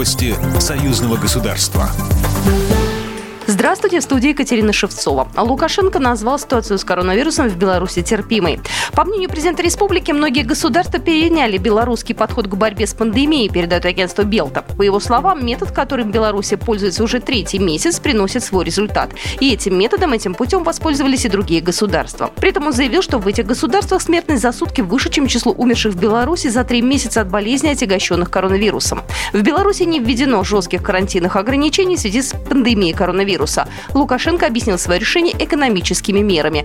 Новости союзного государства. Здравствуйте, в студии Екатерина Шевцова. Лукашенко назвал ситуацию с коронавирусом в Беларуси терпимой. По мнению президента республики, многие государства переняли белорусский подход к борьбе с пандемией, передает агентство Белта. По его словам, метод, которым Беларусь пользуется уже третий месяц, приносит свой результат. И этим путем воспользовались и другие государства. При этом он заявил, что в этих государствах смертность за сутки выше, чем число умерших в Беларуси за 3 месяца от болезни, отягощенных коронавирусом. В Беларуси не введено жестких карантинных ограничений в связи с пандемией коронавируса. Лукашенко объяснил свое решение экономическими мерами.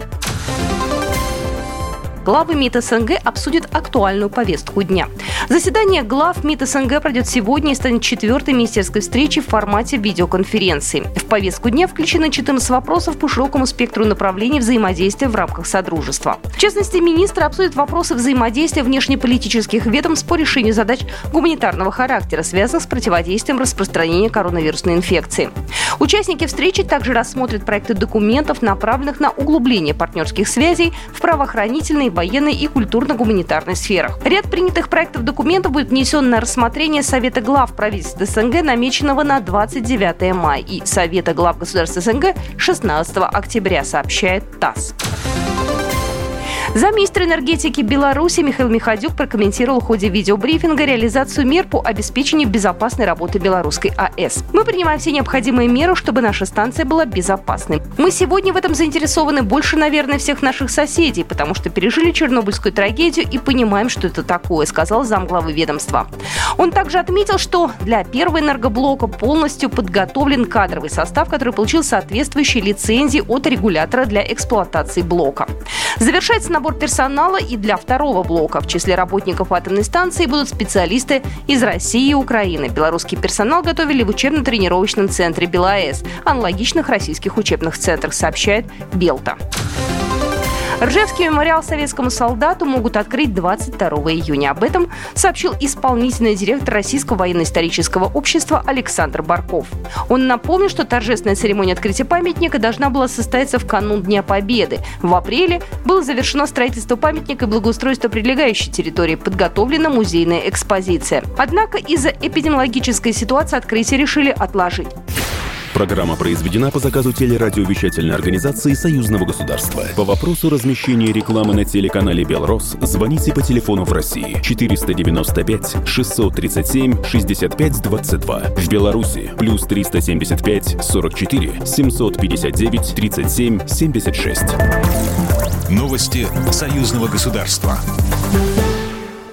Главы МИД СНГ обсудят актуальную повестку дня. Заседание глав МИД СНГ пройдет сегодня и станет 4-й министерской встречей в формате видеоконференции. В повестку дня включены 14 вопросов по широкому спектру направлений взаимодействия в рамках Содружества. В частности, министры обсудят вопросы взаимодействия внешнеполитических ведомств по решению задач гуманитарного характера, связанных с противодействием распространения коронавирусной инфекции. Участники встречи также рассмотрят проекты документов, направленных на углубление партнерских связей в правоохранительной, военной и культурно-гуманитарной сферах. Ряд принятых проектов документов будет внесен на рассмотрение Совета глав правительств СНГ, намеченного на 29 мая, и Совета глав государств СНГ 16 октября, сообщает ТАСС. Замминистра энергетики Беларуси Михаил Михадюк прокомментировал в ходе видеобрифинга реализацию мер по обеспечению безопасной работы белорусской АЭС. Мы принимаем все необходимые меры, чтобы наша станция была безопасной. Мы сегодня в этом заинтересованы больше, наверное, всех наших соседей, потому что пережили Чернобыльскую трагедию и понимаем, что это такое, сказал замглавы ведомства. Он также отметил, что для первого энергоблока полностью подготовлен кадровый состав, который получил соответствующие лицензии от регулятора для эксплуатации блока. Завершается набор персонала и для второго блока. В числе работников атомной станции будут специалисты из России и Украины. Белорусский персонал готовили в учебно-тренировочном центре БелАЭС, аналогичных российских учебных центрах, сообщает Белта. Ржевский мемориал советскому солдату могут открыть 22 июня. Об этом сообщил исполнительный директор Российского военно-исторического общества Александр Барков. Он напомнил, что торжественная церемония открытия памятника должна была состояться в канун Дня Победы. В апреле было завершено строительство памятника и благоустройство прилегающей территории. Подготовлена музейная экспозиция. Однако из-за эпидемиологической ситуации открытие решили отложить. Программа произведена по заказу телерадиовещательной организации Союзного государства. По вопросу размещения рекламы на телеканале «Белрос» звоните по телефону в России 495 637 65 22. В Беларуси + 375 44 759 37 76. Новости союзного государства.